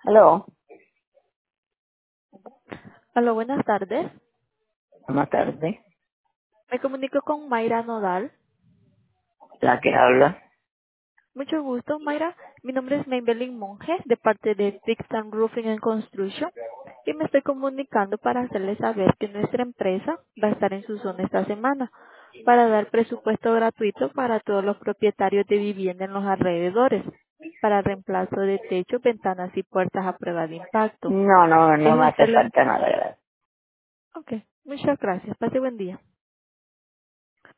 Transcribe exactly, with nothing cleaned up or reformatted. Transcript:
Aló, Hola, buenas tardes. buenas tardes. Me comunico con Mayra Nodal. La que habla. Mucho gusto, Mayra. Mi nombre es Maybelline Monge, de parte de Fixed and Roofing and Construction, y me estoy comunicando para hacerles saber que nuestra empresa va a estar en su zona esta semana para dar presupuesto gratuito para todos los propietarios de vivienda en los alrededores, para reemplazo de techos, ventanas y puertas a prueba de impacto. No, no, no ¿Es me hace usted la... falta nada, gracias. Ok, muchas gracias. Pase buen día.